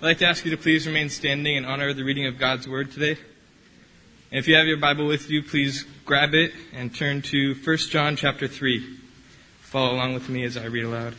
I'd like to ask you to please remain standing in honor of the reading of God's Word today. And if you have your Bible with you, please grab it and turn to 1 John chapter 3. Follow along with me as I read aloud.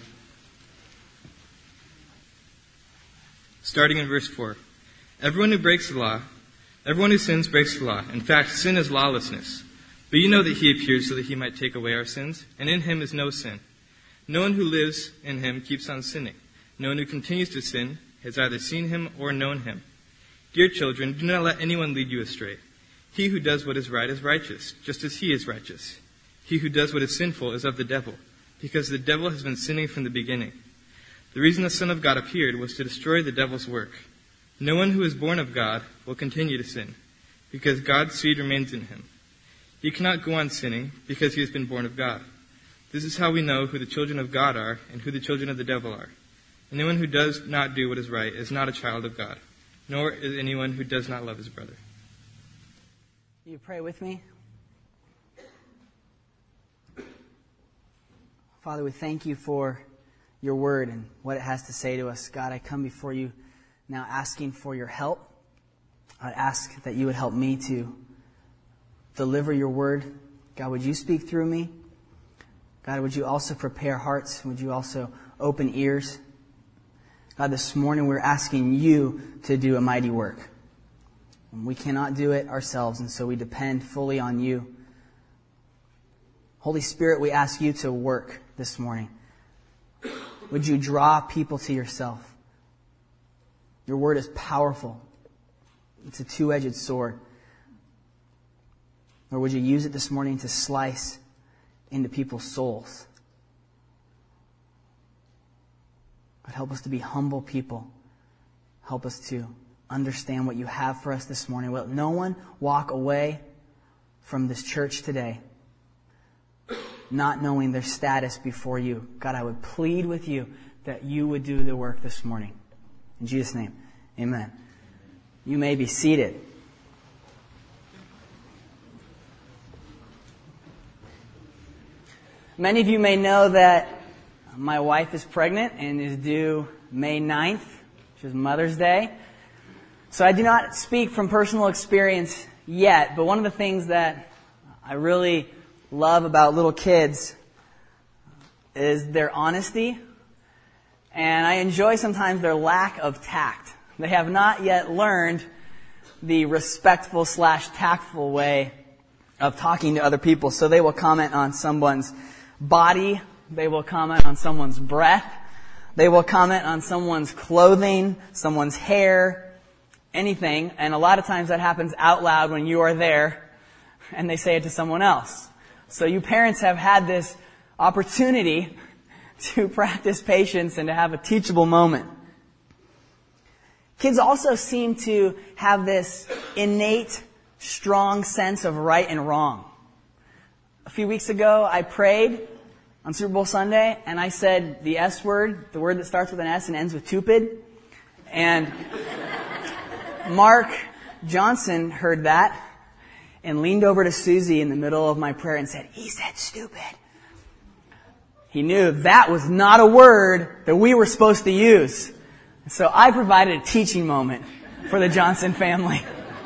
Starting in verse 4. Everyone who sins breaks the law. In fact, sin is lawlessness. But you know that he appeared so that he might take away our sins, and in him is no sin. No one who lives in him keeps on sinning. No one who continues to sin has either seen him or known him. Dear children, do not let anyone lead you astray. He who does what is right is righteous, just as he is righteous. He who does what is sinful is of the devil, because the devil has been sinning from the beginning. The reason the Son of God appeared was to destroy the devil's work. No one who is born of God will continue to sin, because God's seed remains in him. He cannot go on sinning, because he has been born of God. This is how we know who the children of God are and who the children of the devil are. Anyone who does not do what is right is not a child of God, nor is anyone who does not love his brother. Will you pray with me? Father, we thank you for your word and what it has to say to us. God, I come before you now asking for your help. I ask that you would help me to deliver your word. God, would you speak through me? God, would you also prepare hearts? Would you also open ears? God, this morning we're asking you to do a mighty work. And we cannot do it ourselves, and so we depend fully on you. Holy Spirit, we ask you to work this morning. Would you draw people to yourself? Your word is powerful. It's a two-edged sword. Or would you use it this morning to slice into people's souls? God, help us to be humble people. Help us to understand what you have for us this morning. Let no one walk away from this church today not knowing their status before you. God, I would plead with you that you would do the work this morning. In Jesus' name, amen. You may be seated. Many of you may know that my wife is pregnant and is due May 9th, which is Mother's Day. So I do not speak from personal experience yet, but one of the things that I really love about little kids is their honesty, and I enjoy sometimes their lack of tact. They have not yet learned the respectful / tactful way of talking to other people, so they will comment on someone's body, they will comment on someone's breath, they will comment on someone's clothing, someone's hair, anything, and a lot of times that happens out loud when you are there and they say it to someone else. So you parents have had this opportunity to practice patience and to have a teachable moment. Kids also seem to have this innate, strong sense of right and wrong. A few weeks ago, I prayed on Super Bowl Sunday, and I said the S word, the word that starts with an S and ends with tupid. And Mark Johnson heard that and leaned over to Susie in the middle of my prayer and said, "He said stupid." He knew that was not a word that we were supposed to use. So I provided a teaching moment for the Johnson family.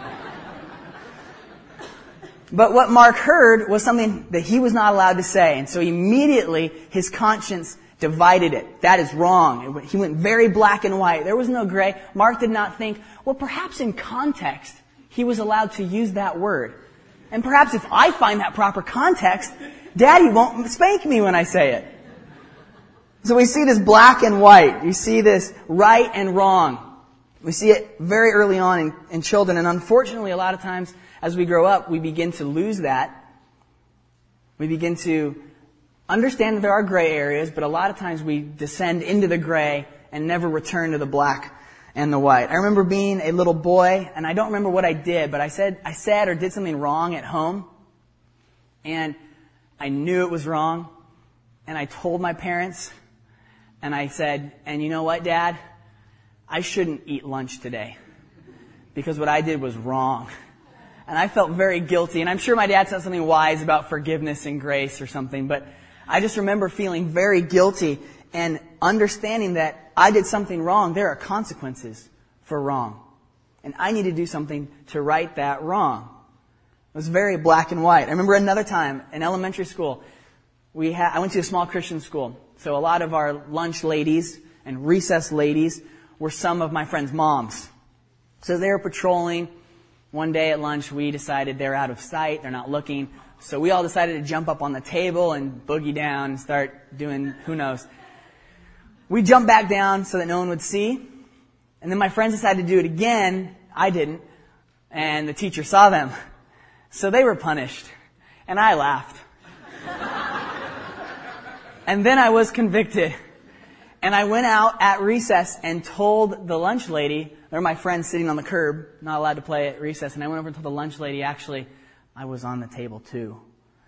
But what Mark heard was something that he was not allowed to say. And so immediately his conscience divided it. That is wrong. He went very black and white. There was no gray. Mark did not think, well, perhaps in context he was allowed to use that word. And perhaps if I find that proper context, Daddy won't spank me when I say it. So we see this black and white. You see this right and wrong. We see it very early on in children. And unfortunately, a lot of times as we grow up, we begin to lose that. We begin to understand that there are gray areas, but a lot of times we descend into the gray and never return to the black and the white. I remember being a little boy, and I don't remember what I did, but I said or did something wrong at home, and I knew it was wrong, and I told my parents, and I said, "And you know what, Dad? I shouldn't eat lunch today because what I did was wrong." And I felt very guilty, and I'm sure my dad said something wise about forgiveness and grace or something, but I just remember feeling very guilty and understanding that I did something wrong. There are consequences for wrong. And I need to do something to right that wrong. It was very black and white. I remember another time in elementary school, I went to a small Christian school. So a lot of our lunch ladies and recess ladies were some of my friends' moms. So they were patrolling. One day at lunch, we decided they're out of sight, they're not looking. So we all decided to jump up on the table and boogie down and start doing who knows. We jumped back down so that no one would see. And then my friends decided to do it again. I didn't. And the teacher saw them. So they were punished. And I laughed. And then I was convicted. And I went out at recess and told the lunch lady, there were my friends sitting on the curb, not allowed to play at recess, and I went over and told the lunch lady, actually, I was on the table too.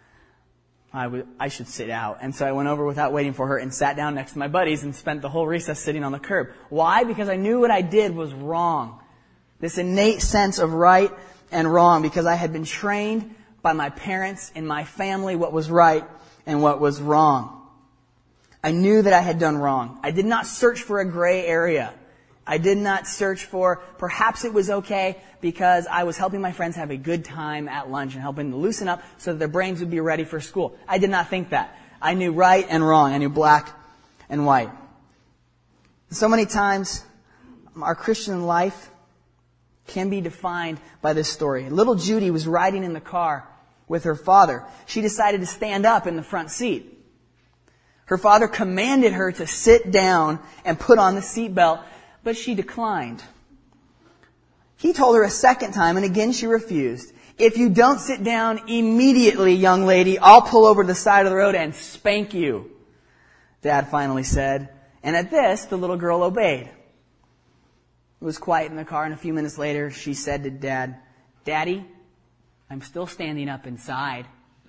I should sit out. And so I went over without waiting for her and sat down next to my buddies and spent the whole recess sitting on the curb. Why? Because I knew what I did was wrong. This innate sense of right and wrong, because I had been trained by my parents and my family what was right and what was wrong. I knew that I had done wrong. I did not search for a gray area. I did not search for, perhaps it was okay because I was helping my friends have a good time at lunch and helping them loosen up so that their brains would be ready for school. I did not think that. I knew right and wrong. I knew black and white. So many times, our Christian life can be defined by this story. Little Judy was riding in the car with her father. She decided to stand up in the front seat. Her father commanded her to sit down and put on the seatbelt, but she declined. He told her a second time, and again she refused. If you don't sit down immediately, young lady, I'll pull over to the side of the road and spank you, Dad finally said. And at this, the little girl obeyed. It was quiet in the car, and a few minutes later, she said to Dad, Daddy, I'm still standing up inside.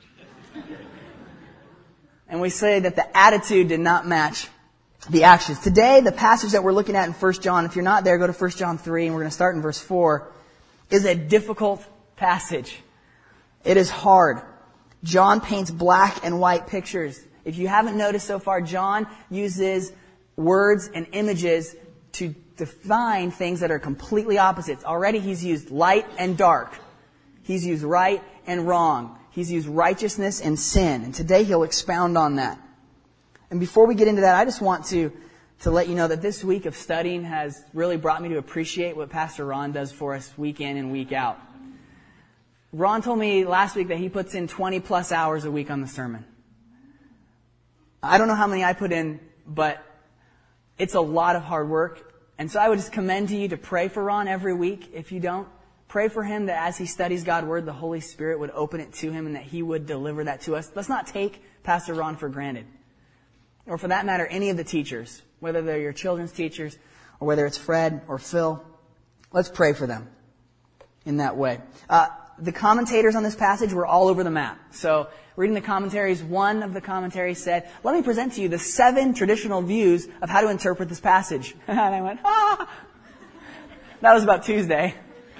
And we say that the attitude did not match the actions. Today, the passage that we're looking at in 1 John, if you're not there, go to 1 John 3, and we're going to start in verse 4, is a difficult passage. It is hard. John paints black and white pictures. If you haven't noticed so far, John uses words and images to define things that are completely opposites. Already he's used light and dark. He's used right and wrong. He's used righteousness and sin. And today he'll expound on that. And before we get into that, I just want to let you know that this week of studying has really brought me to appreciate what Pastor Ron does for us week in and week out. Ron told me last week that he puts in 20 plus hours a week on the sermon. I don't know how many I put in, but it's a lot of hard work. And so I would just commend to you to pray for Ron every week. If you don't, pray for him that as he studies God's Word, the Holy Spirit would open it to him and that he would deliver that to us. Let's not take Pastor Ron for granted. Or for that matter, any of the teachers, whether they're your children's teachers or whether it's Fred or Phil. Let's pray for them in that way. The commentators on this passage were all over the map. So reading the commentaries, one of the commentaries said, let me present to you the 7 traditional views of how to interpret this passage. And I went, That was about Tuesday.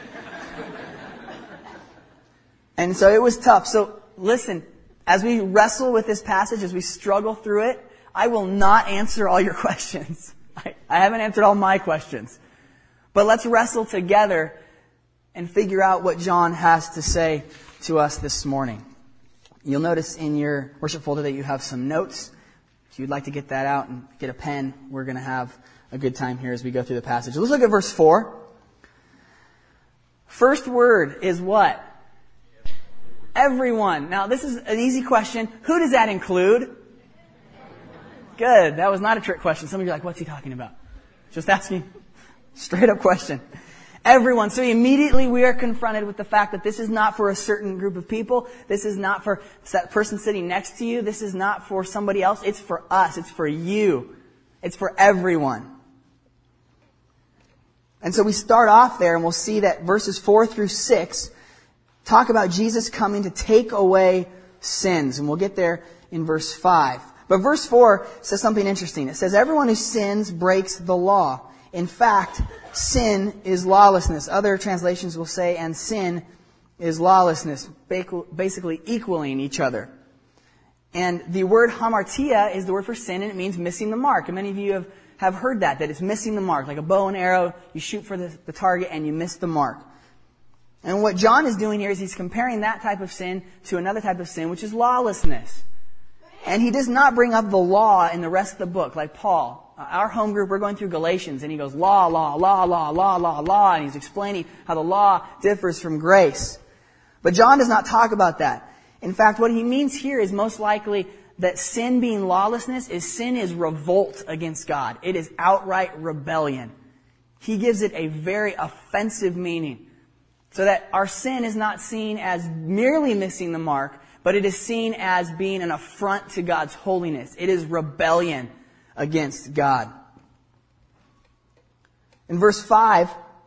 And so it was tough. So listen, as we wrestle with this passage, as we struggle through it, I will not answer all your questions. I haven't answered all my questions. But let's wrestle together and figure out what John has to say to us this morning. You'll notice in your worship folder that you have some notes. If you'd like to get that out and get a pen, we're going to have a good time here as we go through the passage. Let's look at verse 4. First word is what? Everyone. Now, this is an easy question. Who does that include? Good. That was not a trick question. Some of you are like, what's he talking about? Just asking. Straight up question. Everyone. So immediately we are confronted with the fact that this is not for a certain group of people. This is not for that person sitting next to you. This is not for somebody else. It's for us. It's for you. It's for everyone. And so we start off there and we'll see that verses 4 through 6 talk about Jesus coming to take away sins. And we'll get there in verse 5. But verse 4 says something interesting. It says, everyone who sins breaks the law. In fact, sin is lawlessness. Other translations will say, and sin is lawlessness, basically equaling each other. And the word hamartia is the word for sin, and it means missing the mark. And many of you have heard that it's missing the mark. Like a bow and arrow, you shoot for the target and you miss the mark. And what John is doing here is he's comparing that type of sin to another type of sin, which is lawlessness. And he does not bring up the law in the rest of the book, like Paul. Our home group, we're going through Galatians, and he goes, law, law, law, law, law, law, law, and he's explaining how the law differs from grace. But John does not talk about that. In fact, what he means here is most likely that sin being lawlessness sin is revolt against God. It is outright rebellion. He gives it a very offensive meaning. So that our sin is not seen as merely missing the mark, but it is seen as being an affront to God's holiness. It is rebellion against God. In verse 5,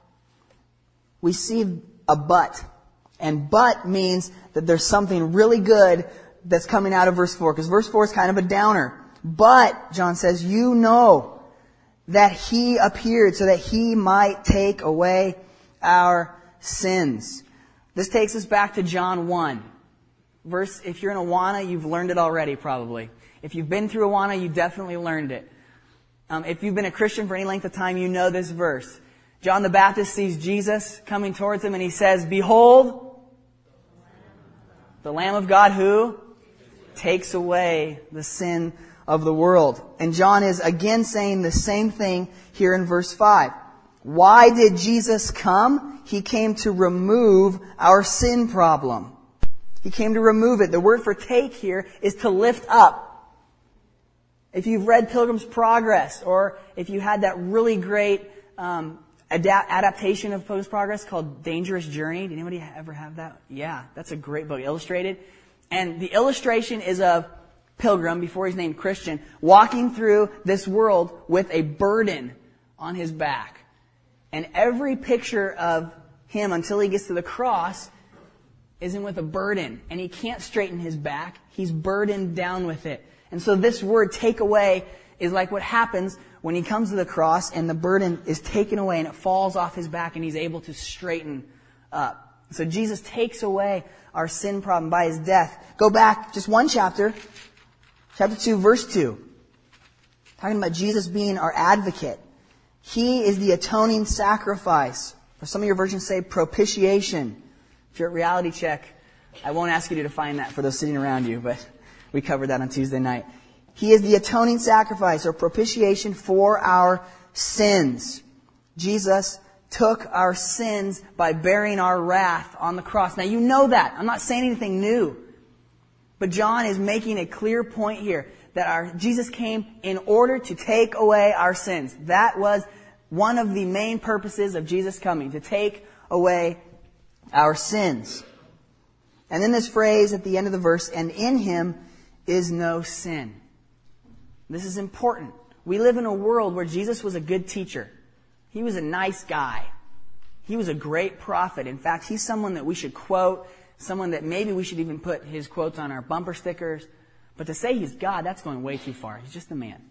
we see a but. And but means that there's something really good that's coming out of verse 4. Because verse 4 is kind of a downer. But, John says, you know that He appeared so that He might take away our sins. This takes us back to John 1. If you're in Awana, you've learned it already probably. If you've been through Awana, you definitely learned it. If you've been a Christian for any length of time, you know this verse. John the Baptist sees Jesus coming towards him and he says, behold, the Lamb of God who takes away the sin of the world. And John is again saying the same thing here in verse 5. Why did Jesus come? He came to remove our sin problem. He came to remove it. The word for take here is to lift up. If you've read Pilgrim's Progress, or if you had that really great adaptation of Pilgrim's Progress called Dangerous Journey. Did anybody ever have that? Yeah, that's a great book, illustrated. And the illustration is of Pilgrim, before he's named Christian, walking through this world with a burden on his back. And every picture of him until he gets to the cross is in with a burden. And he can't straighten his back. He's burdened down with it. And so this word, take away, is like what happens when he comes to the cross and the burden is taken away and it falls off his back and he's able to straighten up. So Jesus takes away our sin problem by His death. Go back just one chapter. Chapter 2, verse 2. Talking about Jesus being our advocate. He is the atoning sacrifice. Or some of your versions say propitiation. If you're at Reality Check, I won't ask you to define that for those sitting around you, but we covered that on Tuesday night. He is the atoning sacrifice or propitiation for our sins. Jesus took our sins by bearing our wrath on the cross. Now you know that. I'm not saying anything new. But John is making a clear point here that Jesus came in order to take away our sins. That was one of the main purposes of Jesus coming, to take away our sins. And then this phrase at the end of the verse, and in Him is no sin. This is important. We live in a world where Jesus was a good teacher. He was a nice guy. He was a great prophet. In fact, He's someone that we should quote, someone that maybe we should even put His quotes on our bumper stickers. But to say He's God, that's going way too far. He's just a man.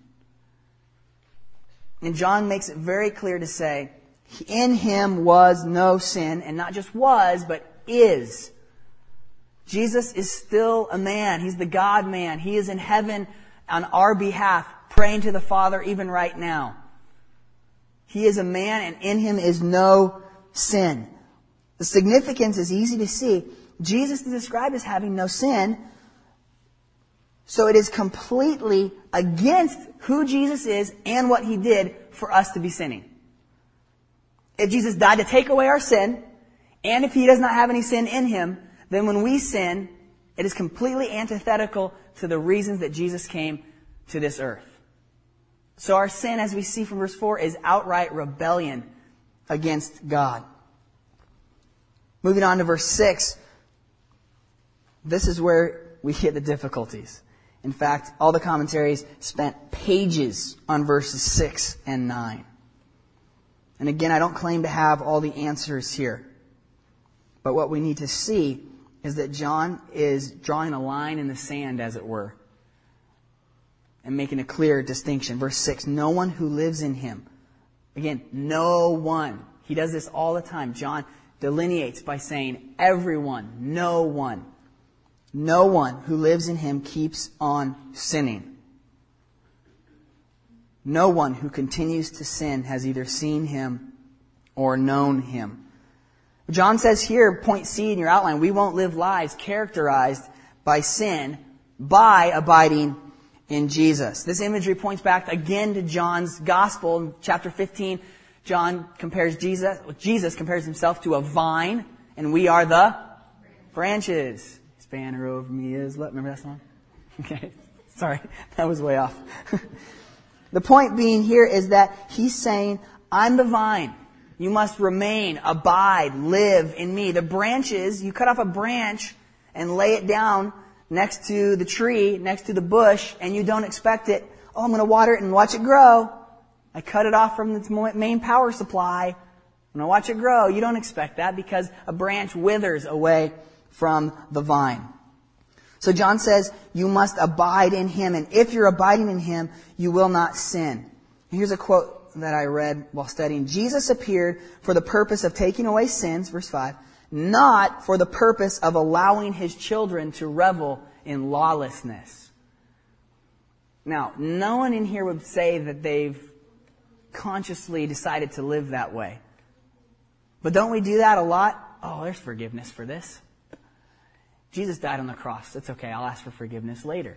And John makes it very clear to say, in Him was no sin, and not just was, but is. Jesus is still a man. He's the God-man. He is in heaven on our behalf, praying to the Father even right now. He is a man, and in Him is no sin. The significance is easy to see. Jesus is described as having no sin, so it is completely against who Jesus is and what He did for us to be sinning. If Jesus died to take away our sin, and if He does not have any sin in Him, then when we sin, it is completely antithetical to the reasons that Jesus came to this earth. So our sin, as we see from verse 4, is outright rebellion against God. Moving on to verse 6, this is where we hit the difficulties. In fact, all the commentaries spent pages on verses 6 and 9. And again, I don't claim to have all the answers here. But what we need to see is that John is drawing a line in the sand, as it were, and making a clear distinction. Verse 6, no one who lives in Him. Again, no one. He does this all the time. John delineates by saying everyone, no one. No one who lives in Him keeps on sinning. No one who continues to sin has either seen him or known him. John says here, point C in your outline, we won't live lives characterized by sin by abiding in Jesus. This imagery points back again to John's gospel. In chapter 15, Jesus compares himself to a vine, and we are the branches. His banner over me is love. Remember that song? Okay. Sorry, that was way off. The point being here is that he's saying, I'm the vine. You must remain, abide, live in me. The branches, you cut off a branch and lay it down next to the tree, next to the bush, and you don't expect it. Oh, I'm going to water it and watch it grow. I cut it off from its main power supply. I'm going to watch it grow. You don't expect that because a branch withers away from the vine. So John says, you must abide in him, and if you're abiding in him, you will not sin. And here's a quote that I read while studying. Jesus appeared for the purpose of taking away sins, verse 5, not for the purpose of allowing his children to revel in lawlessness. Now, no one in here would say that they've consciously decided to live that way. But don't we do that a lot? Oh, there's forgiveness for this. Jesus died on the cross. It's okay. I'll ask for forgiveness later.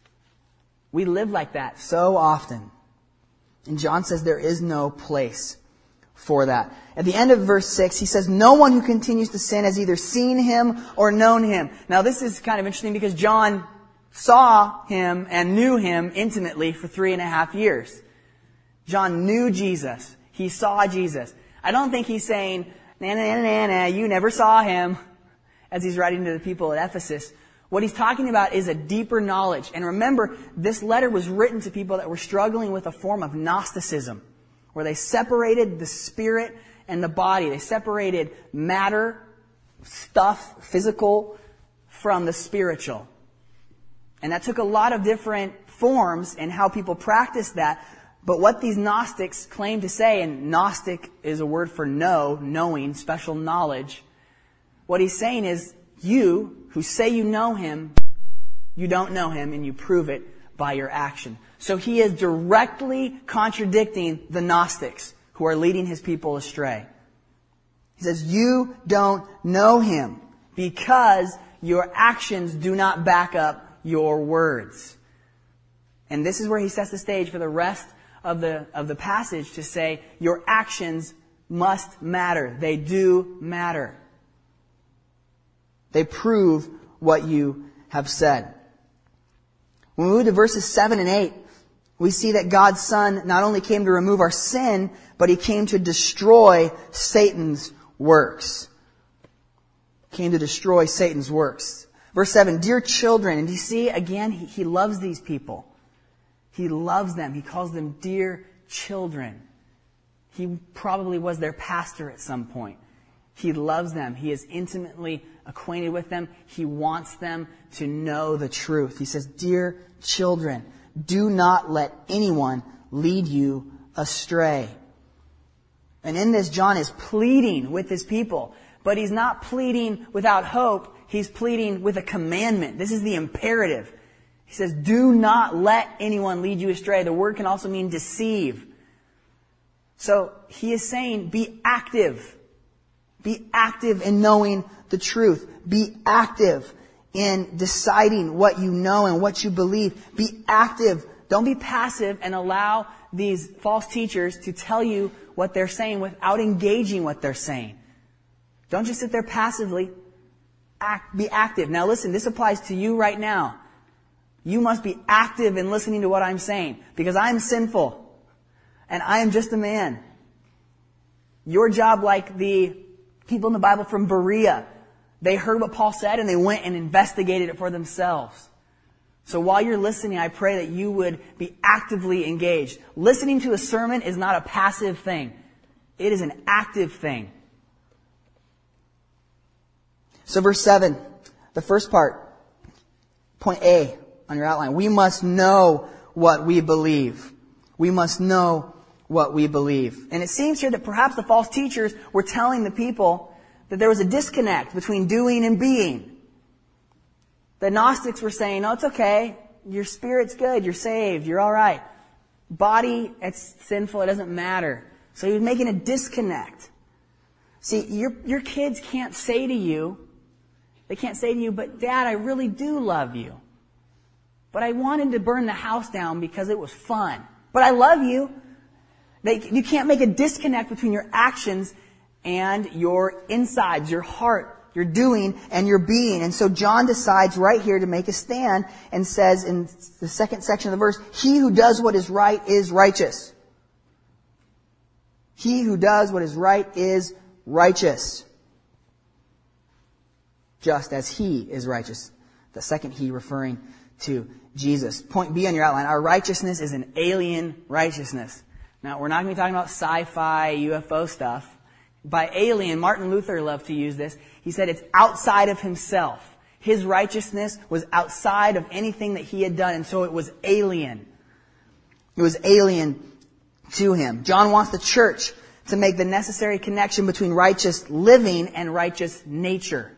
We live like that so often. And John says there is no place for that. At the end of verse 6, he says, no one who continues to sin has either seen him or known him. Now this is kind of interesting because John saw him and knew him intimately for 3.5 years. John knew Jesus. He saw Jesus. I don't think he's saying, you never saw him, as he's writing to the people at Ephesus. What he's talking about is a deeper knowledge. And remember, this letter was written to people that were struggling with a form of Gnosticism, where they separated the spirit and the body. They separated matter, stuff, physical, from the spiritual. And that took a lot of different forms in how people practiced that. But what these Gnostics claim to say, and Gnostic is a word for know, knowing, special knowledge. What he's saying is, you who say you know him, you don't know him, and you prove it by your action. So he is directly contradicting the Gnostics who are leading his people astray. He says, you don't know him because your actions do not back up your words. And this is where he sets the stage for the rest of the passage to say, your actions must matter. They do matter. They prove what you have said. When we move to verses 7 and 8, we see that God's Son not only came to remove our sin, but he came to destroy Satan's works. Came to destroy Satan's works. Verse 7, dear children, and you see, again, he loves these people. He loves them. He calls them dear children. He probably was their pastor at some point. He loves them. He is intimately acquainted with them. He wants them to know the truth. He says, dear children, do not let anyone lead you astray. And in this, John is pleading with his people. But he's not pleading without hope. He's pleading with a commandment. This is the imperative. He says, do not let anyone lead you astray. The word can also mean deceive. So he is saying, be active. Be active in knowing the truth. Be active in deciding what you know and what you believe. Be active. Don't be passive and allow these false teachers to tell you what they're saying without engaging what they're saying. Don't just sit there passively. Be active. Now listen, this applies to you right now. You must be active in listening to what I'm saying because I'm sinful and I am just a man. Your job, like the people in the Bible from Berea, they heard what Paul said and they went and investigated it for themselves. So while you're listening, I pray that you would be actively engaged. Listening to a sermon is not a passive thing. It is an active thing. So verse 7, the first part, point A on your outline. We must know what we believe. We must know what we believe. And it seems here that perhaps the false teachers were telling the people that there was a disconnect between doing and being. The Gnostics were saying, oh, it's okay. Your spirit's good. You're saved. You're all right. body, it's sinful, it doesn't matter. So he was making a disconnect. See, your kids can't say to you, but Dad, I really do love you. But I wanted to burn the house down because it was fun. But I love you. You can't make a disconnect between your actions and your insides, your heart, your doing and your being. And so John decides right here to make a stand and says in the second section of the verse, he who does what is right is righteous. He who does what is right is righteous. Just as he is righteous. The second he referring to Jesus. Point B on your outline. Our righteousness is an alien righteousness. Now, we're not going to be talking about sci-fi, UFO stuff. By alien, Martin Luther loved to use this. He said it's outside of himself. His righteousness was outside of anything that he had done, and so it was alien. It was alien to him. John wants the church to make the necessary connection between righteous living and righteous nature.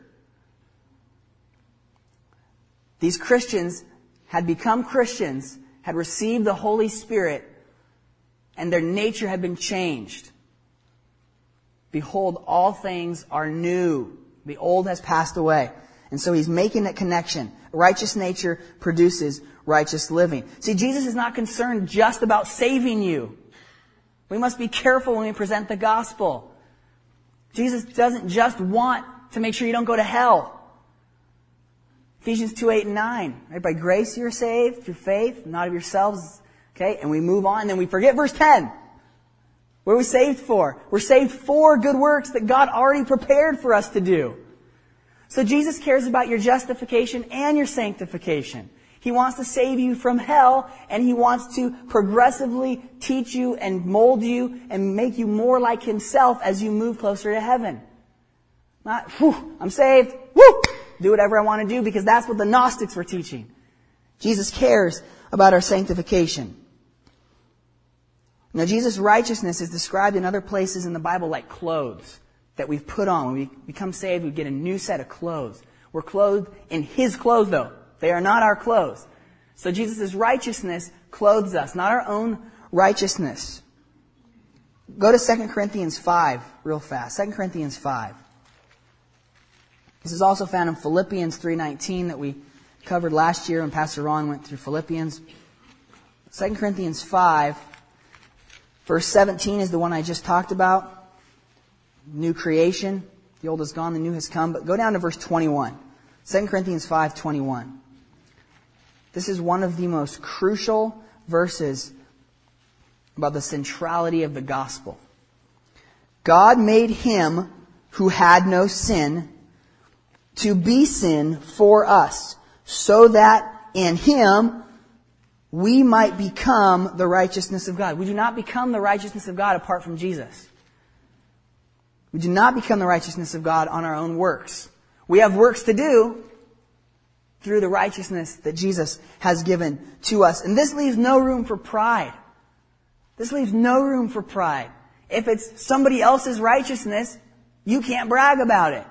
These Christians had become Christians, had received the Holy Spirit, and their nature had been changed. Behold, all things are new. The old has passed away. And so he's making that connection. Righteous nature produces righteous living. See, Jesus is not concerned just about saving you. We must be careful when we present the gospel. Jesus doesn't just want to make sure you don't go to hell. Ephesians 2:8-9. Right? By grace you're saved through faith, not of yourselves. Okay, and we move on, and then we forget verse 10. What are we saved for? We're saved for good works that God already prepared for us to do. So Jesus cares about your justification and your sanctification. He wants to save you from hell, and He wants to progressively teach you and mold you and make you more like Himself as you move closer to heaven. Not, I'm saved, do whatever I want to do, because that's what the Gnostics were teaching. Jesus cares about our sanctification. Now, Jesus' righteousness is described in other places in the Bible like clothes that we've put on. When we become saved, we get a new set of clothes. We're clothed in His clothes, though. They are not our clothes. So Jesus' righteousness clothes us, not our own righteousness. Go to 2 Corinthians 5 real fast. 2 Corinthians 5. This is also found in Philippians 3:19 that we covered last year when Pastor Ron went through Philippians. 2 Corinthians 5, verse 17 is the one I just talked about. New creation. The old is gone, the new has come. But go down to verse 21. 2 Corinthians 5:21. This is one of the most crucial verses about the centrality of the gospel. God made Him who had no sin to be sin for us, so that in Him we might become the righteousness of God. We do not become the righteousness of God apart from Jesus. We do not become the righteousness of God on our own works. We have works to do through the righteousness that Jesus has given to us. And this leaves no room for pride. This leaves no room for pride. If it's somebody else's righteousness, you can't brag about it.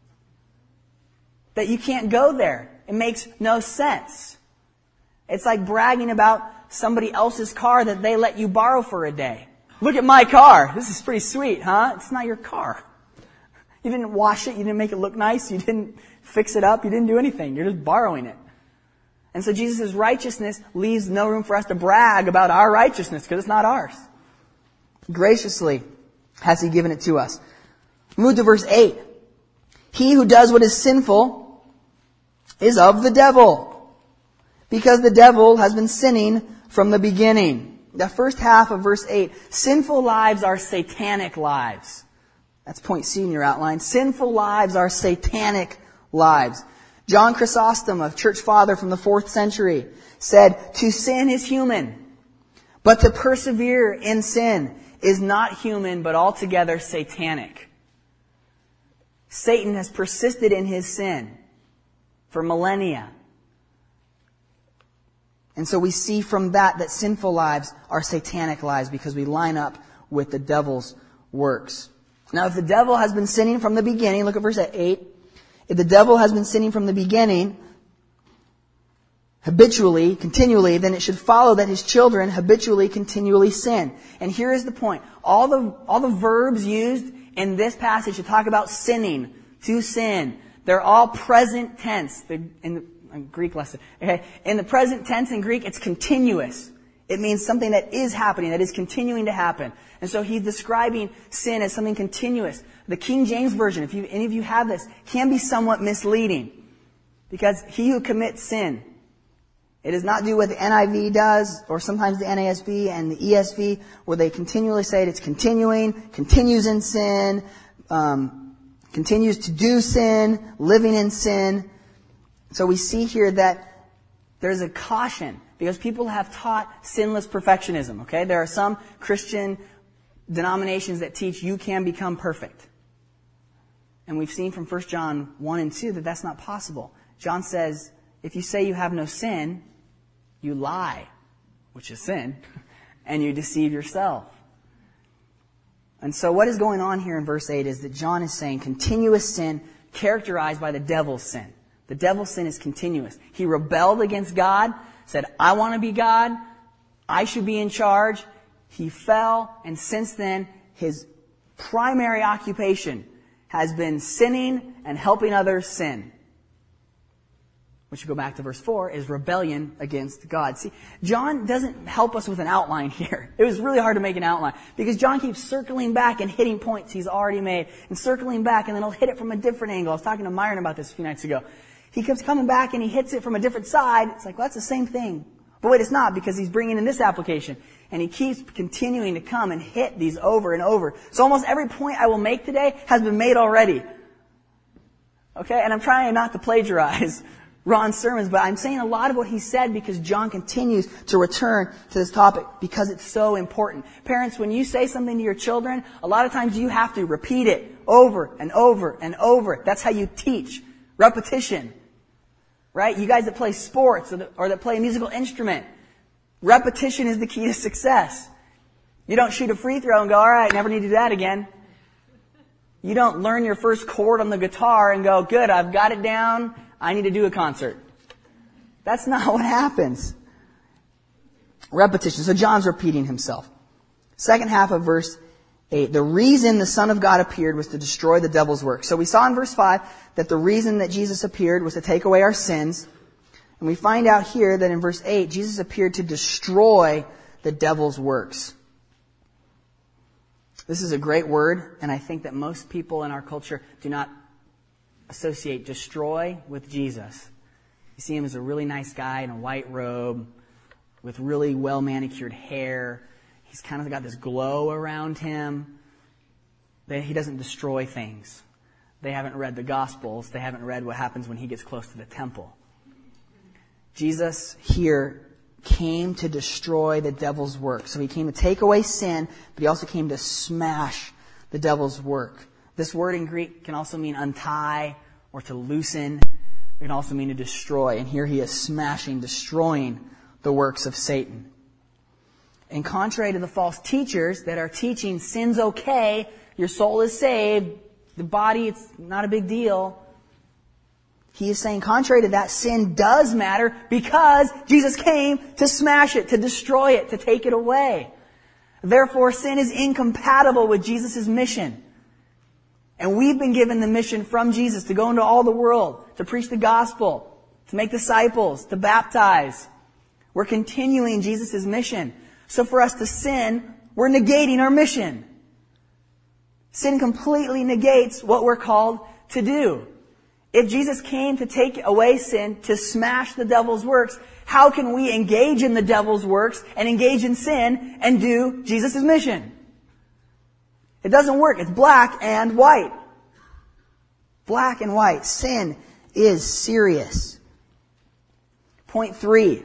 That you can't go there. It makes no sense. It's like bragging about somebody else's car that they let you borrow for a day. Look at my car. This is pretty sweet, huh? It's not your car. You didn't wash it. You didn't make it look nice. You didn't fix it up. You didn't do anything. You're just borrowing it. And so Jesus' righteousness leaves no room for us to brag about our righteousness because it's not ours. Graciously has He given it to us. Move to verse 8. He who does what is sinful is of the devil, because the devil has been sinning from the beginning. The first half of verse 8. Sinful lives are satanic lives. That's point C in your outline. Sinful lives are satanic lives. John Chrysostom, a church father from the 4th century, said, "To sin is human, but to persevere in sin is not human, but altogether satanic." Satan has persisted in his sin for millennia. And so we see from that sinful lives are satanic lives because we line up with the devil's works. Now, if the devil has been sinning from the beginning, look at verse 8. If the devil has been sinning from the beginning, habitually, continually, then it should follow that his children habitually, continually sin. And here is the point. All the verbs used in this passage to talk about sinning, to sin, they're all present tense. They're in the Greek lesson. Okay? In the present tense in Greek, it's continuous. It means something that is happening, that is continuing to happen. And so he's describing sin as something continuous. The King James Version, if any of you have this, can be somewhat misleading. Because he who commits sin, it does not do what the NIV does, or sometimes the NASB and the ESV, where they continually say it's continuing, continues in sin, continues to do sin, living in sin. So we see here that there's a caution, because people have taught sinless perfectionism, okay? There are some Christian denominations that teach you can become perfect. And we've seen from 1 John 1 and 2 that that's not possible. John says, if you say you have no sin, you lie, which is sin, and you deceive yourself. And so what is going on here in verse 8 is that John is saying continuous sin characterized by the devil's sin. The devil's sin is continuous. He rebelled against God, said, I want to be God, I should be in charge. He fell, and since then, his primary occupation has been sinning and helping others sin. Which, you go back to verse 4, is rebellion against God. See, John doesn't help us with an outline here. It was really hard to make an outline, because John keeps circling back and hitting points he's already made, and circling back, and then he'll hit it from a different angle. I was talking to Myron about this a few nights ago. He keeps coming back and he hits it from a different side. It's like, well, that's the same thing. But wait, it's not, because he's bringing in this application. And he keeps continuing to come and hit these over and over. So almost every point I will make today has been made already. Okay? And I'm trying not to plagiarize Ron's sermons, but I'm saying a lot of what he said because John continues to return to this topic because it's so important. Parents, when you say something to your children, a lot of times you have to repeat it over and over and over. That's how you teach. Repetition. Right? You guys that play sports or that play a musical instrument, repetition is the key to success. You don't shoot a free throw and go, all right, never need to do that again. You don't learn your first chord on the guitar and go, good, I've got it down, I need to do a concert. That's not what happens. Repetition. So John's repeating himself. Second half of verse 8. The reason the Son of God appeared was to destroy the devil's work. So we saw in verse 5 that the reason that Jesus appeared was to take away our sins. And we find out here that in verse 8, Jesus appeared to destroy the devil's works. This is a great word, and I think that most people in our culture do not associate destroy with Jesus. You see him as a really nice guy in a white robe with really well manicured hair. He's kind of got this glow around him. He doesn't destroy things. They haven't read the Gospels. They haven't read what happens when he gets close to the temple. Jesus here came to destroy the devil's work. So he came to take away sin, but he also came to smash the devil's work. This word in Greek can also mean untie or to loosen. It can also mean to destroy. And here he is smashing, destroying the works of Satan. And contrary to the false teachers that are teaching sin's okay, your soul is saved, the body, it's not a big deal. He is saying, contrary to that, sin does matter because Jesus came to smash it, to destroy it, to take it away. Therefore, sin is incompatible with Jesus' mission. And we've been given the mission from Jesus to go into all the world, to preach the gospel, to make disciples, to baptize. We're continuing Jesus' mission. So for us to sin, we're negating our mission. Sin completely negates what we're called to do. If Jesus came to take away sin, to smash the devil's works, how can we engage in the devil's works and engage in sin and do Jesus' mission? It doesn't work. It's black and white. Black and white. Sin is serious. Point 3.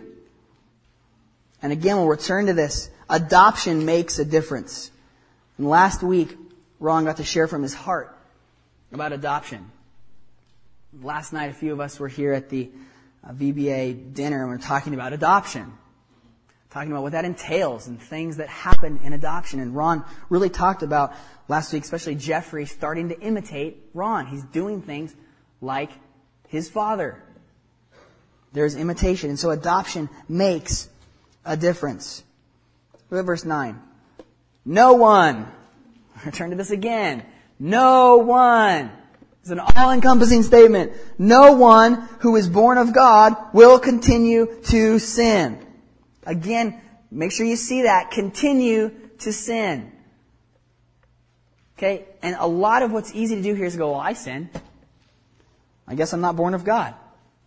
And again, we'll return to this. Adoption makes a difference. And last week, Ron got to share from his heart about adoption. Last night, a few of us were here at the VBA dinner and we're talking about adoption. Talking about what that entails and things that happen in adoption. And Ron really talked about last week, especially Jeffrey, starting to imitate Ron. He's doing things like his father. There's imitation. And so adoption makes a difference. Look at verse 9. No one. Return to this again. No one. It's an all-encompassing statement. No one who is born of God will continue to sin. Again, make sure you see that. Continue to sin. Okay? And a lot of what's easy to do here is go, well, I sin. I guess I'm not born of God.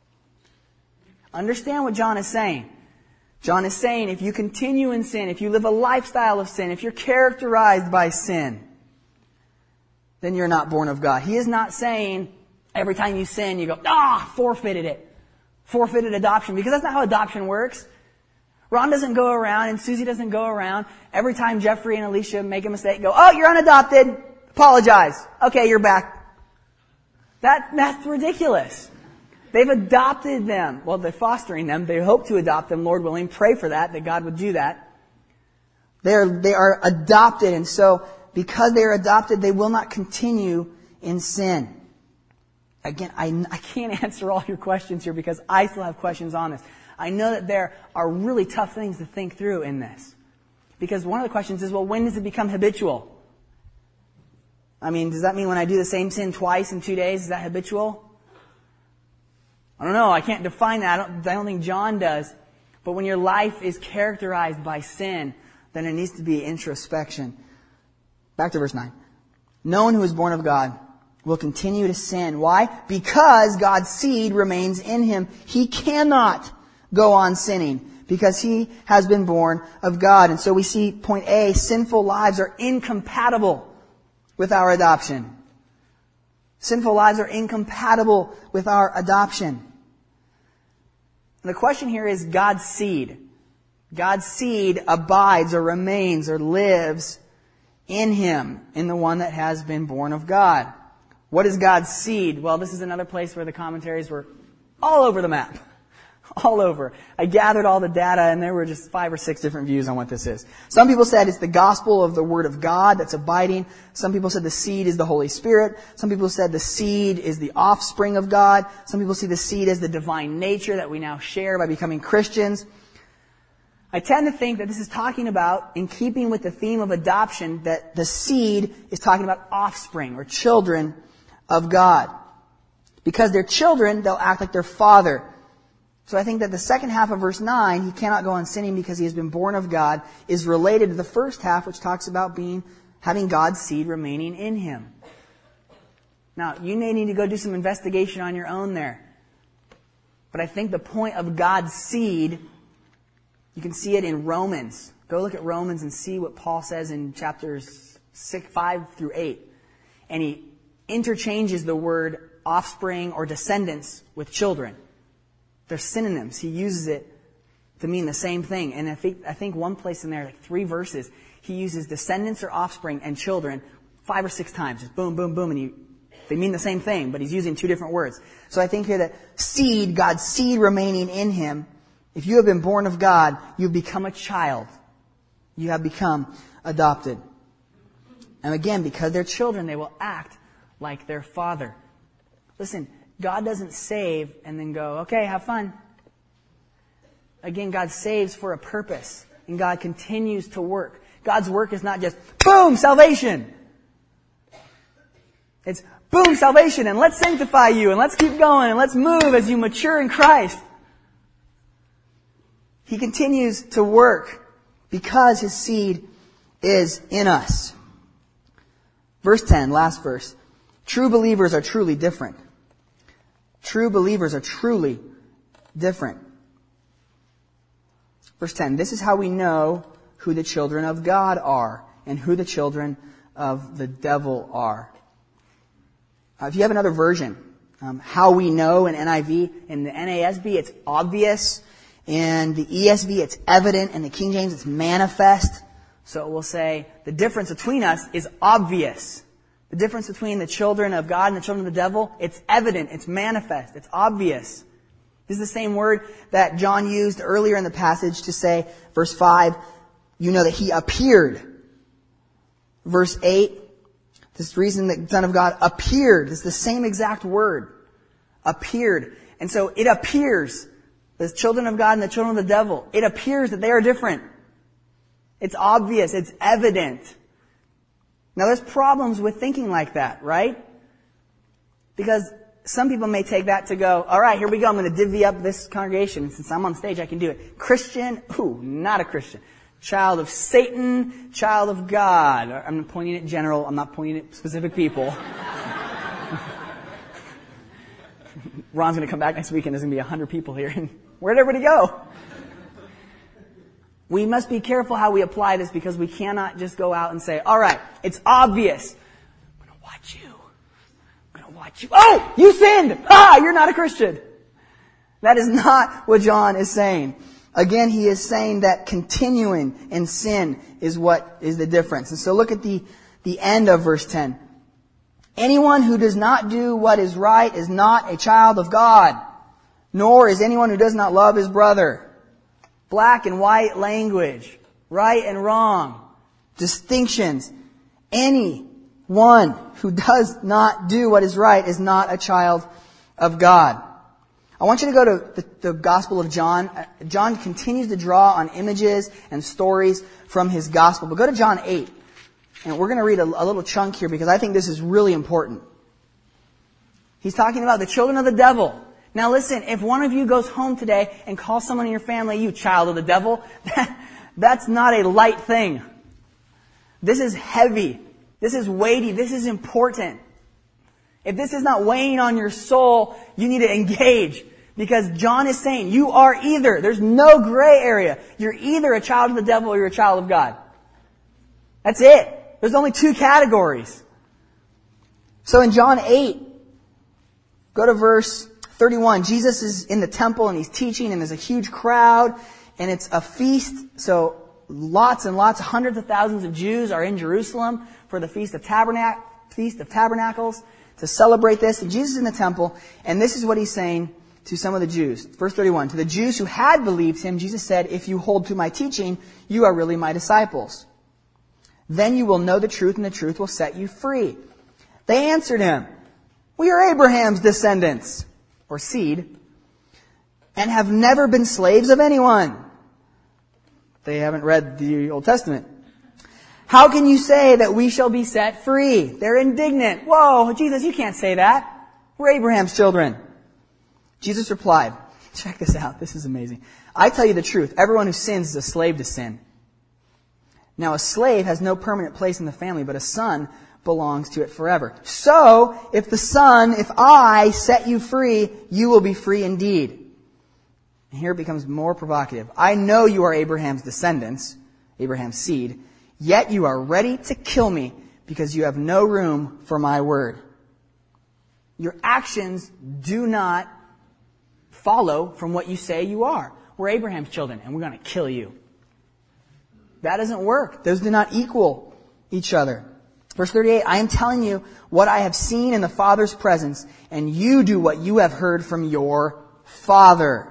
Understand what John is saying. John is saying if you continue in sin, if you live a lifestyle of sin, if you're characterized by sin, then you're not born of God. He is not saying every time you sin, you go, forfeited it. Forfeited adoption. Because that's not how adoption works. Ron doesn't go around and Susie doesn't go around every time Jeffrey and Alicia make a mistake, go, oh, you're unadopted. Apologize. Okay, you're back. That's ridiculous. They've adopted them. Well, they're fostering them. They hope to adopt them, Lord willing. Pray for that God would do that. They are adopted, and so because they are adopted, they will not continue in sin. Again, I can't answer all your questions here because I still have questions on this. I know that there are really tough things to think through in this. Because one of the questions is, well, when does it become habitual? I mean, does that mean when I do the same sin twice in 2 days, is that habitual? I don't know. I can't define that. I don't think John does. But when your life is characterized by sin, then it needs to be introspection. Back to verse 9. No one who is born of God will continue to sin. Why? Because God's seed remains in him. He cannot go on sinning because he has been born of God. And so we see point A, sinful lives are incompatible with our adoption. Sinful lives are incompatible with our adoption. And the question here is God's seed. God's seed abides or remains or lives in him, in the one that has been born of God. What is God's seed? Well, this is another place where the commentaries were all over the map. All over. I gathered all the data and there were just 5 or 6 different views on what this is. Some people said it's the gospel of the Word of God that's abiding. Some people said the seed is the Holy Spirit. Some people said the seed is the offspring of God. Some people see the seed as the divine nature that we now share by becoming Christians. I tend to think that this is talking about, in keeping with the theme of adoption, that the seed is talking about offspring or children of God. Because they're children, they'll act like their father. So I think that the second half of verse 9, he cannot go on sinning because he has been born of God, is related to the first half, which talks about having God's seed remaining in him. Now, you may need to go do some investigation on your own there. But I think the point of God's seed, you can see it in Romans. Go look at Romans and see what Paul says in chapters 5 through 8. And he interchanges the word offspring or descendants with children. They're synonyms. He uses it to mean the same thing. And I think one place in there, like 3 verses, he uses descendants or offspring and children 5 or 6 times. Just boom, boom, boom. And they mean the same thing, but he's using 2 different words. So I think here that seed, God's seed remaining in him, if you have been born of God, you've become a child. You have become adopted. And again, because they're children, they will act like their father. Listen, God doesn't save and then go, okay, have fun. Again, God saves for a purpose. And God continues to work. God's work is not just, boom, salvation. It's, boom, salvation, and let's sanctify you, and let's keep going, and let's move as you mature in Christ. He continues to work because his seed is in us. Verse 10, last verse. True believers are truly different. True believers are truly different. Verse 10, this is how we know who the children of God are and who the children of the devil are. If you have another version, how we know in NIV, in the NASB it's obvious, in the ESV it's evident, in the King James it's manifest. So it will say the difference between us is obvious. The difference between the children of God and the children of the devil, it's evident, it's manifest, it's obvious. This is the same word that John used earlier in the passage to say, verse 5, you know that he appeared. Verse 8, this reason that the Son of God appeared. It's the same exact word. Appeared. And so it appears The children of God and the children of the devil. It appears that they are different. It's obvious. It's evident. Now there's problems with thinking like that, right? Because some people may take that to go, all right, here we go. I'm going to divvy up this congregation. And since I'm on stage, I can do it. Christian, not a Christian. Child of Satan, child of God. I'm pointing at general. I'm not pointing at specific people. Ron's going to come back next week and there's going to be 100 people here. Where'd everybody go? We must be careful how we apply this because we cannot just go out and say, all right, it's obvious. I'm going to watch you. I'm going to watch you. Oh, you sinned. You're not a Christian. That is not what John is saying. Again, he is saying that continuing in sin is what is the difference. And so look at the end of verse 10. Anyone who does not do what is right is not a child of God, nor is anyone who does not love his brother. Black and white language, right and wrong, distinctions. Anyone who does not do what is right is not a child of God. I want you to go to the Gospel of John. John continues to draw on images and stories from his Gospel. But go to John 8. And we're going to read a little chunk here because I think this is really important. He's talking about the children of the devil. Now listen, if one of you goes home today and calls someone in your family, you child of the devil, that's not a light thing. This is heavy. This is weighty. This is important. If this is not weighing on your soul, you need to engage. Because John is saying you are either, there's no gray area. You're either a child of the devil or you're a child of God. That's it. There's only two categories. So in John 8, go to verse 31. Jesus is in the temple and he's teaching and there's a huge crowd and it's a feast. So lots and lots, hundreds of thousands of Jews are in Jerusalem for the Feast of Tabernacles to celebrate this. And Jesus is in the temple and this is what he's saying to some of the Jews. Verse 31, to the Jews who had believed him, Jesus said, if you hold to my teaching, you are really my disciples. Then you will know the truth, and the truth will set you free. They answered him, we are Abraham's descendants, or seed, and have never been slaves of anyone. They haven't read the Old Testament. How can you say that we shall be set free? They're indignant. Whoa, Jesus, you can't say that. We're Abraham's children. Jesus replied, check this out, this is amazing. I tell you the truth, everyone who sins is a slave to sin. Now a slave has no permanent place in the family, but a son belongs to it forever. So, if I set you free, you will be free indeed. And here it becomes more provocative. I know you are Abraham's descendants, Abraham's seed, yet you are ready to kill me because you have no room for my word. Your actions do not follow from what you say you are. We're Abraham's children, and we're going to kill you. That doesn't work. Those do not equal each other. Verse 38, I am telling you what I have seen in the Father's presence, and you do what you have heard from your father.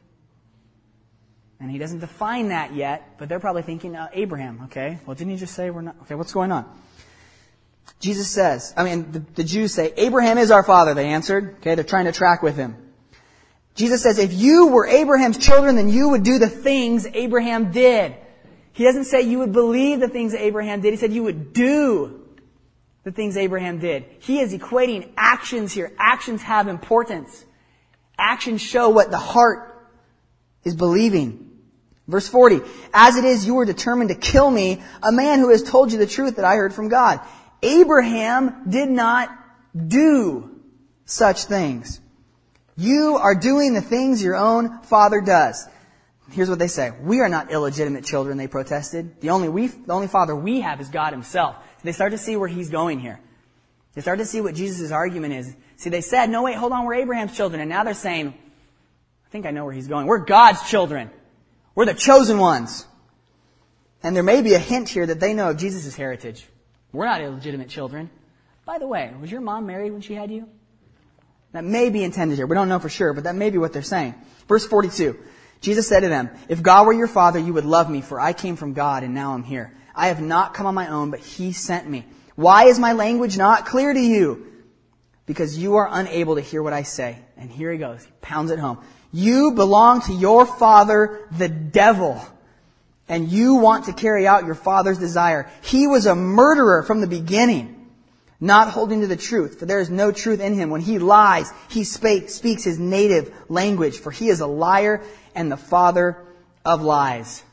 And he doesn't define that yet, but they're probably thinking, Abraham, okay? Well, didn't he just say we're not? Okay, what's going on? Jesus says, the Jews say, Abraham is our father, they answered. Okay, they're trying to track with him. Jesus says, if you were Abraham's children, then you would do the things Abraham did. He doesn't say you would believe the things that Abraham did. He said you would do the things Abraham did. He is equating actions here. Actions have importance. Actions show what the heart is believing. Verse 40, as it is you are determined to kill me, a man who has told you the truth that I heard from God. Abraham did not do such things. You are doing the things your own father does. Here's what they say. We are not illegitimate children, they protested. The only father we have is God himself. So they start to see where he's going here. They start to see what Jesus' argument is. See, they said, no, wait, hold on, we're Abraham's children. And now they're saying, I think I know where he's going. We're God's children. We're the chosen ones. And there may be a hint here that they know of Jesus' heritage. We're not illegitimate children. By the way, was your mom married when she had you? That may be intended here. We don't know for sure, but that may be what they're saying. Verse 42. Jesus said to them, if God were your father, you would love me, for I came from God and now I'm here. I have not come on my own, but he sent me. Why is my language not clear to you? Because you are unable to hear what I say. And here he goes. He pounds it home. You belong to your father, the devil, and you want to carry out your father's desire. He was a murderer from the beginning, not holding to the truth, for there is no truth in him. When he lies, he speaks his native language, for he is a liar and the father of lies.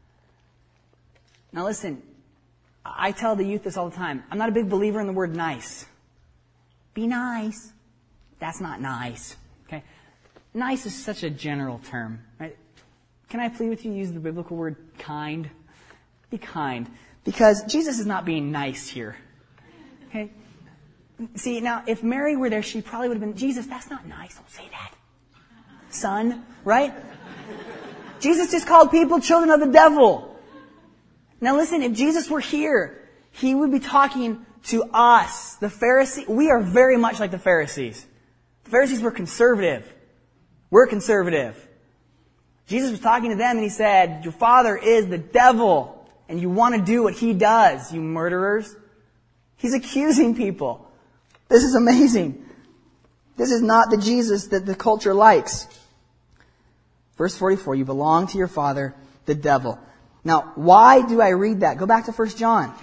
Now listen, I tell the youth this all the time. I'm not a big believer in the word nice. Be nice. That's not nice. Okay? Nice is such a general term, right? Can I plead with you to use the biblical word kind? Be kind. Because Jesus is not being nice here. Okay? See, now, if Mary were there, she probably would have been, Jesus, that's not nice. Don't say that. Son, right? Jesus just called people children of the devil. Now listen, if Jesus were here, he would be talking to us, the Pharisees. We are very much like the Pharisees. The Pharisees were conservative. We're conservative. Jesus was talking to them and he said, your father is the devil and you want to do what he does, you murderers. He's accusing people. This is amazing. This is not the Jesus that the culture likes. Verse 44, you belong to your father, the devil. Now, why do I read that? Go back to 1 John.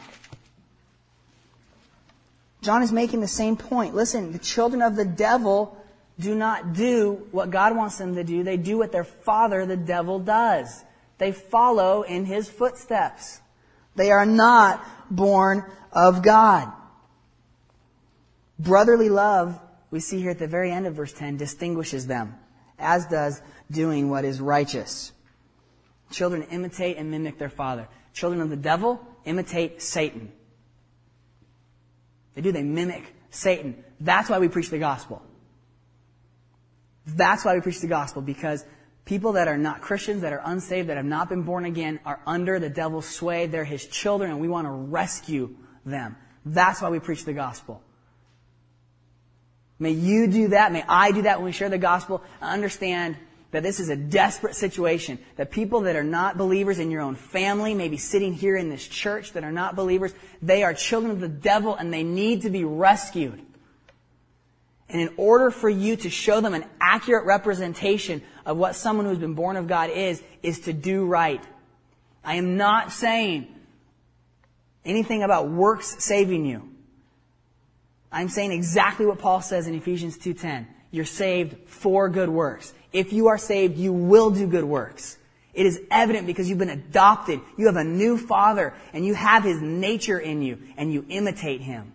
John is making the same point. Listen, the children of the devil do not do what God wants them to do. They do what their father, the devil, does. They follow in his footsteps. They are not born of God. Brotherly love, we see here at the very end of verse 10, distinguishes them, as does doing what is righteous. Children imitate and mimic their father. Children of the devil imitate Satan. They do. They mimic Satan. That's why we preach the gospel. That's why we preach the gospel, because people that are not Christians, that are unsaved, that have not been born again, are under the devil's sway. They're his children, and we want to rescue them. That's why we preach the gospel. May you do that. May I do that when we share the gospel. Understand that this is a desperate situation. That people that are not believers in your own family, maybe sitting here in this church that are not believers, they are children of the devil and they need to be rescued. And in order for you to show them an accurate representation of what someone who's been born of God is to do right. I am not saying anything about works saving you. I'm saying exactly what Paul says in Ephesians 2:10. You're saved for good works. If you are saved, you will do good works. It is evident because you've been adopted. You have a new father and you have his nature in you and you imitate him.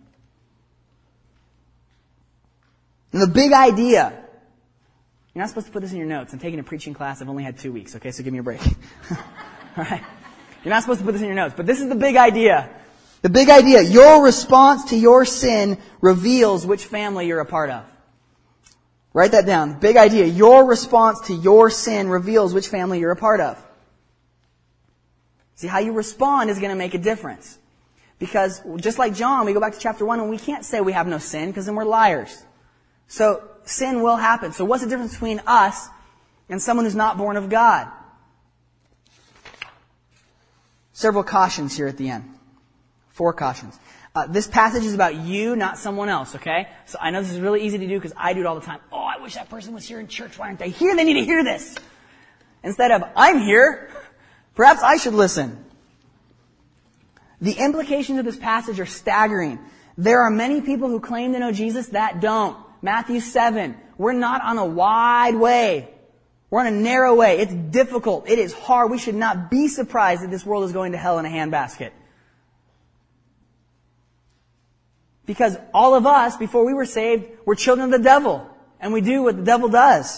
And the big idea, you're not supposed to put this in your notes. I'm taking a preaching class. I've only had 2 weeks, okay? So give me a break. All right? You're not supposed to put this in your notes, but this is the big idea. The big idea, your response to your sin reveals which family you're a part of. Write that down. Big idea, your response to your sin reveals which family you're a part of. See, how you respond is going to make a difference. Because just like John, we go back to chapter 1 and we can't say we have no sin because then we're liars. So sin will happen. So what's the difference between us and someone who's not born of God? Several cautions here at the end. 4 cautions. This passage is about you, not someone else, okay? So I know this is really easy to do because I do it all the time. Oh, I wish that person was here in church. Why aren't they here? They need to hear this. Instead of, I'm here, perhaps I should listen. The implications of this passage are staggering. There are many people who claim to know Jesus that don't. Matthew 7. We're not on a wide way. We're on a narrow way. It's difficult. It is hard. We should not be surprised that this world is going to hell in a handbasket. Because all of us, before we were saved, were children of the devil. And we do what the devil does.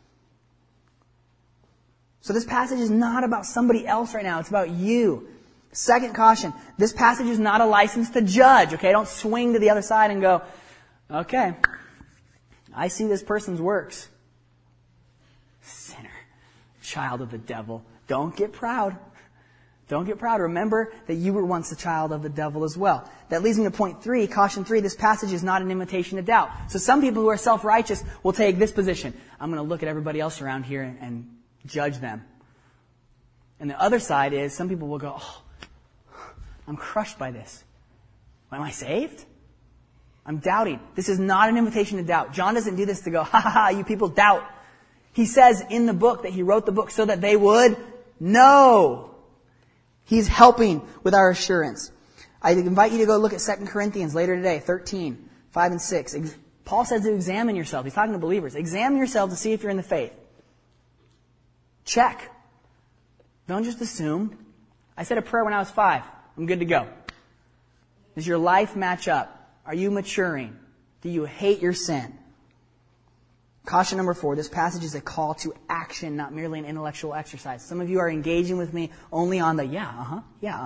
So this passage is not about somebody else right now. It's about you. Second caution. This passage is not a license to judge. Okay, don't swing to the other side and go, okay, I see this person's works. Sinner. Child of the devil. Don't get proud. Don't get proud. Remember that you were once a child of the devil as well. That leads me to point 3, caution 3. This passage is not an invitation to doubt. So some people who are self-righteous will take this position. I'm going to look at everybody else around here and judge them. And the other side is some people will go, oh, I'm crushed by this. Am I saved? I'm doubting. This is not an invitation to doubt. John doesn't do this to go, ha ha ha, you people doubt. He says in the book that he wrote the book so that they would know. He's helping with our assurance. I invite you to go look at 2 Corinthians later today, 13, 5 and 6. Paul says to examine yourself. He's talking to believers. Examine yourself to see if you're in the faith. Check. Don't just assume. I said a prayer when I was 5. I'm good to go. Does your life match up? Are you maturing? Do you hate your sin? Caution number 4, this passage is a call to action, not merely an intellectual exercise. Some of you are engaging with me only on the yeah,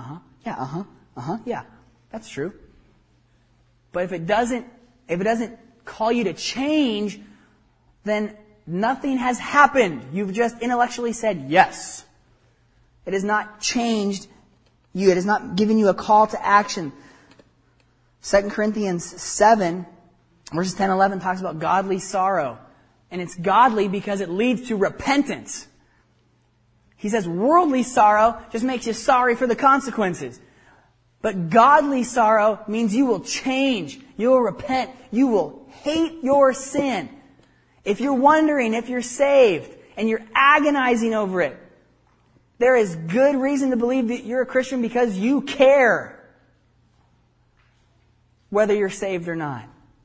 that's true. But if it doesn't call you to change, then nothing has happened. You've just intellectually said yes. It has not changed you. It has not given you a call to action. 2 Corinthians 7, verses 10 and 11 talks about godly sorrow. And it's godly because it leads to repentance. He says worldly sorrow just makes you sorry for the consequences. But godly sorrow means you will change. You will repent. You will hate your sin. If you're wondering if you're saved and you're agonizing over it, there is good reason to believe that you're a Christian because you care whether you're saved or not.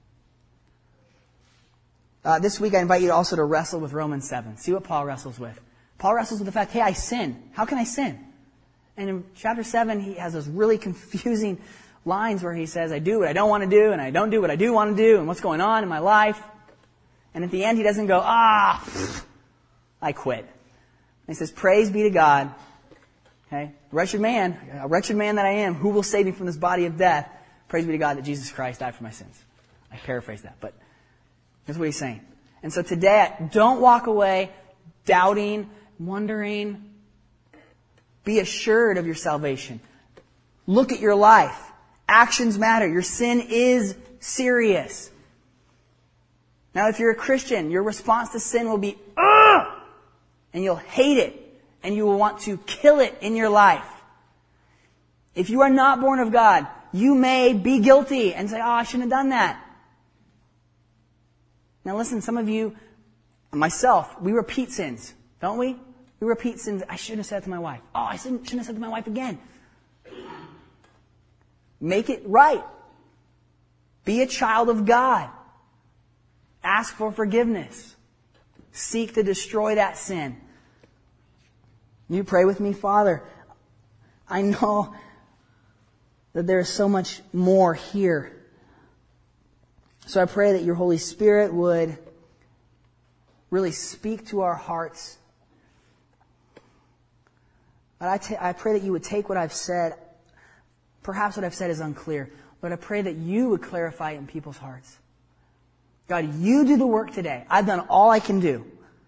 This week I invite you also to wrestle with Romans 7. See what Paul wrestles with. Paul wrestles with the fact, hey, I sin. How can I sin? And in chapter 7, he has those really confusing lines where he says, I do what I don't want to do, and I don't do what I do want to do, and what's going on in my life. And at the end, he doesn't go, I quit. And he says, praise be to God. Okay? A wretched man that I am, who will save me from this body of death? Praise be to God that Jesus Christ died for my sins. I paraphrase that, but that's what he's saying. And so today, don't walk away doubting, wondering. Be assured of your salvation. Look at your life. Actions matter. Your sin is serious. Now, if you're a Christian, your response to sin will be, ugh! And you'll hate it. And you will want to kill it in your life. If you are not born of God, you may be guilty and say, I shouldn't have done that. Now listen, some of you, myself, we repeat sins, don't we? We repeat sins. I shouldn't have said it to my wife. I shouldn't have said it to my wife again. Make it right. Be a child of God. Ask for forgiveness. Seek to destroy that sin. You pray with me, Father. I know that there is so much more here. So I pray that your Holy Spirit would really speak to our hearts. I pray that you would take what I've said. Perhaps what I've said is unclear, but I pray that you would clarify it in people's hearts. God, you do the work today. I've done all I can do.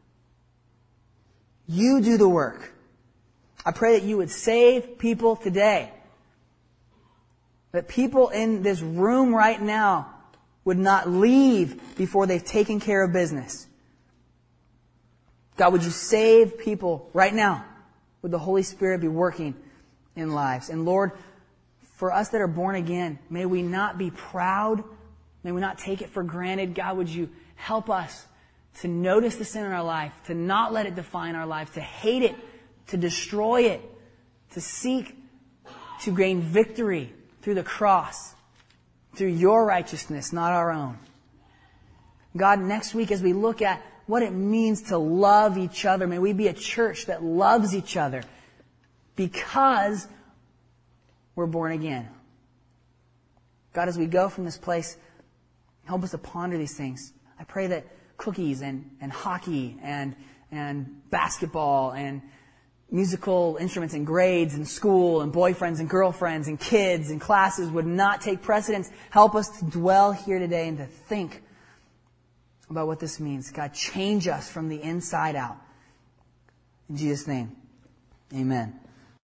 You do the work. I pray that you would save people today. That people in this room right now would not leave before they've taken care of business. God, would you save people right now? Would the Holy Spirit be working in lives? And Lord, for us that are born again, may we not be proud. May we not take it for granted. God, would you help us to notice the sin in our life, to not let it define our life, to hate it, to destroy it, to seek to gain victory through the cross, through your righteousness, not our own. God, next week as we look at what it means to love each other, may we be a church that loves each other because we're born again. God, as we go from this place, help us to ponder these things. I pray that cookies and hockey and basketball and musical instruments and grades and school and boyfriends and girlfriends and kids and classes would not take precedence. Help us to dwell here today and to think about what this means. God, change us from the inside out. In Jesus' name, amen.